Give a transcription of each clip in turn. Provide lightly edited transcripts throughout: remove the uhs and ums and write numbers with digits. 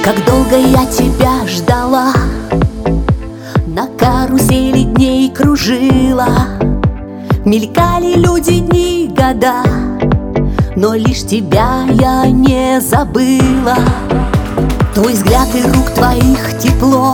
Как долго я тебя ждала, на карусели дней кружила. Мелькали люди, дни, года, но лишь тебя я не забыла. Твой взгляд и рук твоих тепло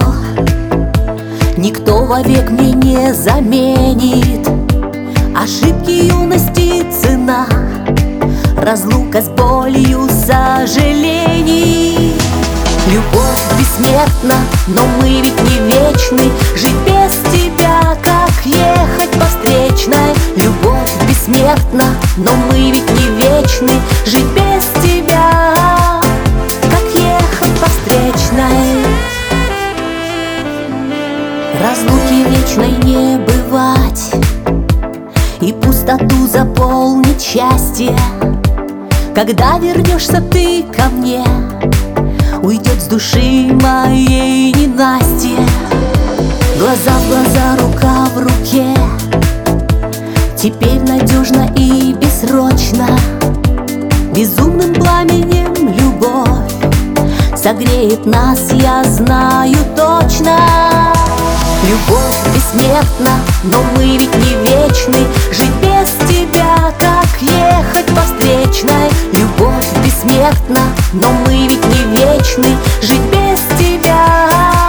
никто вовек мне не заменит. Ошибки юности цена, разлука с болью сожалений. Любовь бессмертна, но мы ведь не вечны. Жить без тебя, как ехать по встречной. Любовь бессмертна, но мы ведь не вечны. Жить без тебя, как ехать по встречной. Разлуки вечной не бывать, и пустоту заполнит счастье. Когда вернешься ты ко мне, уйдет с души моей ненастье. Глаза в глаза, рука в руке, теперь надежно и бессрочно. Безумным пламенем любовь согреет нас, я знаю точно. Любовь бессмертна, но мы ведь не вечны. Жить без тебя, как ехать по встречной. Любовь бессмертна, но мы ведь не вечны. Жить без тебя.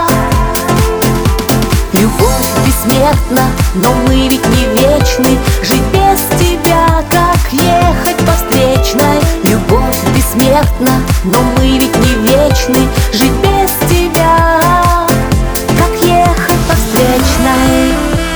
Любовь бессмертна, но мы ведь не вечны. Жить без тебя, как ехать по встречной. Любовь бессмертна, но мы ведь не вечны. Жить без тебя, как ехать по встречной.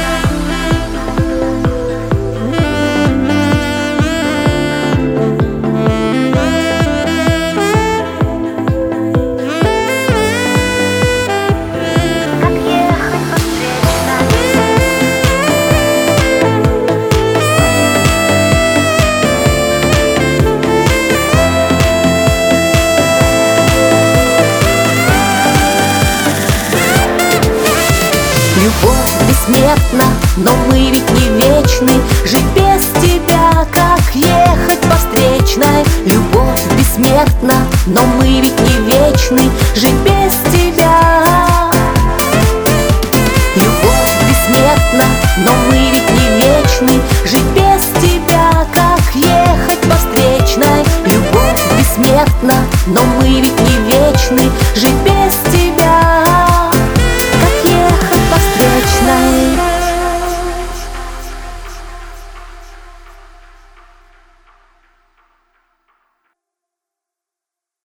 Любовь бессмертна, но мы ведь не вечны. Жить без тебя, как ехать по встречной. Любовь бессмертна, но мы ведь не вечны. Жить без тебя. Любовь бессмертна, но мы ведь не вечны. Жить без тебя, как ехать по встречной. Любовь бессмертна, но мы ведь не вечны. Жить без тебя.